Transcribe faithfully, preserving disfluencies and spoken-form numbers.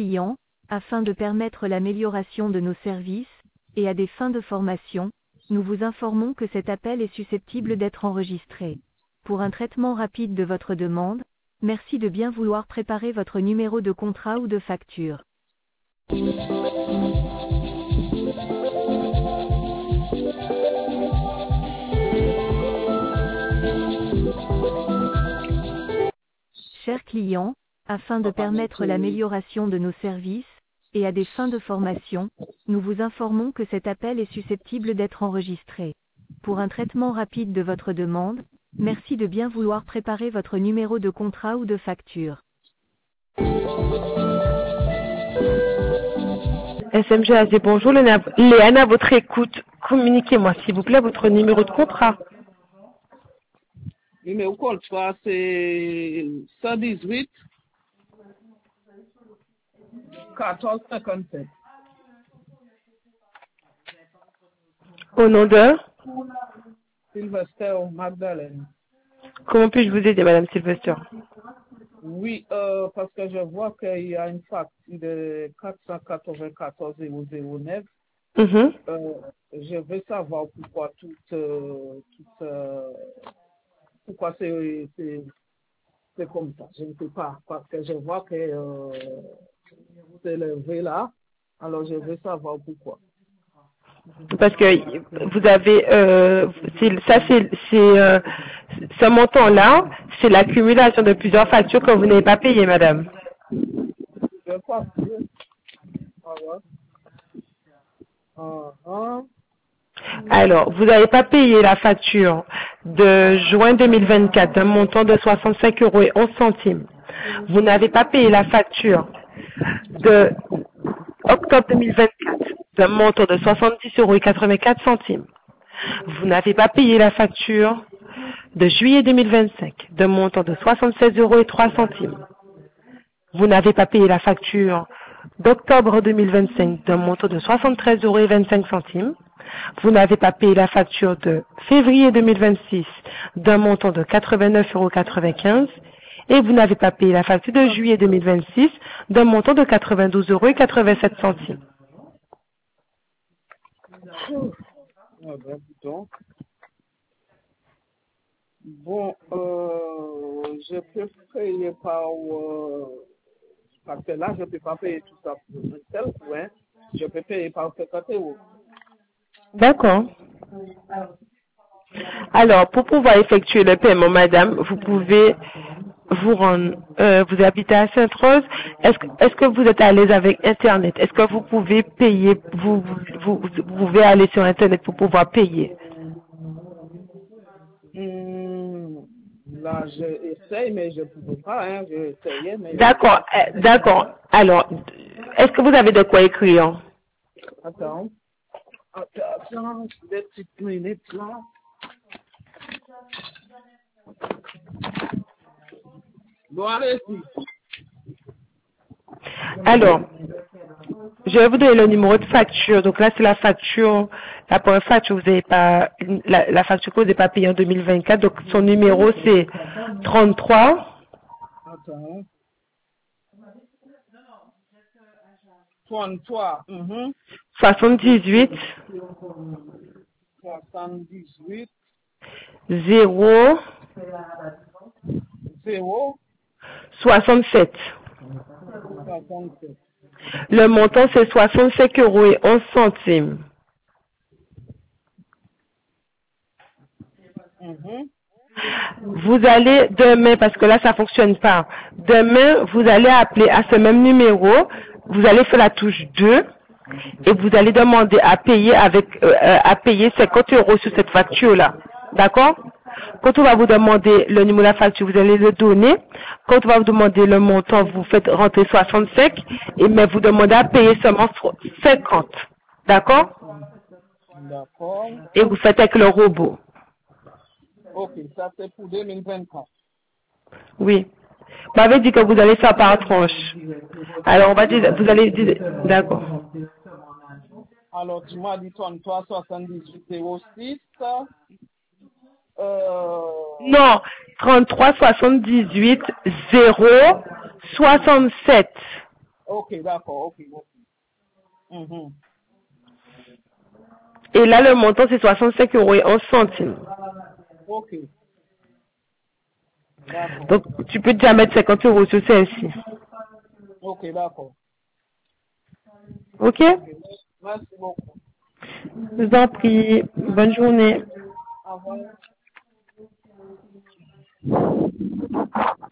client, afin de permettre l'amélioration de nos services, et à des fins de formation, nous vous informons que cet appel est susceptible d'être enregistré. Pour un traitement rapide de votre demande, merci de bien vouloir préparer votre numéro de contrat ou de facture. Chers clients, afin de permettre l'amélioration de nos services, et à des fins de formation, nous vous informons que cet appel est susceptible d'être enregistré. Pour un traitement rapide de votre demande, merci de bien vouloir préparer votre numéro de contrat ou de facture. S M G A Z, bonjour, Léana, Léana, à votre écoute. Communiquez-moi, s'il vous plaît, votre numéro de contrat. Numéro de contrat, c'est cent dix-huit, quatorze cinquante-sept. Au nom de Sylvester Magdalene. Comment puis-je vous aider, Madame Sylvester? Oui, euh, parce que je vois qu'il y a une facture de quatre cent quatre-vingt-quatorze zéro zéro neuf. Mm-hmm. Euh, je veux savoir pourquoi tout, euh, tout euh, pourquoi c'est, c'est, c'est comme ça. Je ne sais pas, parce que je vois que euh, c'est levé là. Alors je veux savoir pourquoi. Parce que vous avez, euh, c'est- ça c'est, c'est, euh, ce montant-là, c'est l'accumulation de plusieurs factures que vous n'avez pas payées, Madame. Je crois que ah ouais. Ah, ah. Alors, vous n'avez pas payé la facture de juin deux mille vingt-quatre d'un montant de soixante-cinq euros et onze centimes. Vous n'avez pas payé la facture de octobre deux mille vingt-quatre d'un montant de soixante-dix euros et quatre-vingt-quatre centimes. Vous n'avez pas payé la facture de juillet deux mille vingt-cinq d'un montant de soixante-seize euros et trois centimes. Vous n'avez pas payé la facture d'octobre deux mille vingt-cinq d'un montant de soixante-treize euros et vingt-cinq centimes. Vous n'avez pas payé la facture de février deux mille vingt-six d'un montant de quatre-vingt-neuf euros quatre-vingt-quinze. Et vous n'avez pas payé la facture de juillet deux mille vingt-six d'un montant de quatre-vingt-douze euros et quatre-vingt-sept centimes. Ah ben, donc. Bon, euh, je peux payer par... Euh, parce que là, je ne peux pas payer tout ça pour un seul point. Je peux payer par cinquante euros. D'accord. Alors, pour pouvoir effectuer le paiement, madame, vous pouvez vous rendre, euh, vous habitez à Sainte-Rose. Est-ce que, est-ce que vous êtes à l'aise avec Internet? Est-ce que vous pouvez payer, vous, vous, vous pouvez aller sur Internet pour pouvoir payer? Hum, là, j'essaye, mais je ne pouvais pas. Hein. J'ai essayé, mais... D'accord, euh, d'accord. Alors, est-ce que vous avez de quoi écrire? Attends. Attends, attends, des petites minutes là. Bon, allez-y. Alors, je vais vous donner le numéro de facture. Donc là, c'est la facture, la première facture, vous n'avez pas, la, la facture que vous n'avez pas payée en deux mille vingt-quatre. Donc son numéro, c'est trente-trois. Attends. trente-trois. Mm-hmm. soixante-dix-huit. soixante-dix-huit. zéro. zéro. soixante-sept. soixante-sept. Le montant, c'est soixante-cinq euros et onze centimes. Mm-hmm. Vous allez demain, parce que là, ça fonctionne pas. Demain, vous allez appeler à ce même numéro. Vous allez faire la touche deux. Et vous allez demander à payer avec, euh, à payer cinquante euros sur cette facture-là. D'accord? Quand on va vous demander le numéro de la facture, vous allez le donner. Quand on va vous demander le montant, vous faites rentrer soixante-cinq. Et mais vous demandez à payer seulement cinquante. D'accord? D'accord. Et vous faites avec le robot. Ok, ça c'est pour deux mille vingt-quatre. Oui. Vous m'avez dit que vous allez faire par tranche. Alors, on va dire, vous allez dire, d'accord. Alors, tu m'as dit trente-trois, soixante-dix-huit, zéro six. Euh... Non, trente-trois, soixante-dix-huit, zéro, soixante-sept. Ok, d'accord, ok, ok. Mhm. Et là, le montant, c'est soixante-cinq euros et onze centimes. Ok, d'accord. Donc, tu peux déjà mettre cinquante euros sur celle-ci. Ok, d'accord. Ok? Ok, merci beaucoup. Je vous en prie. Bonne journée. Au revoir.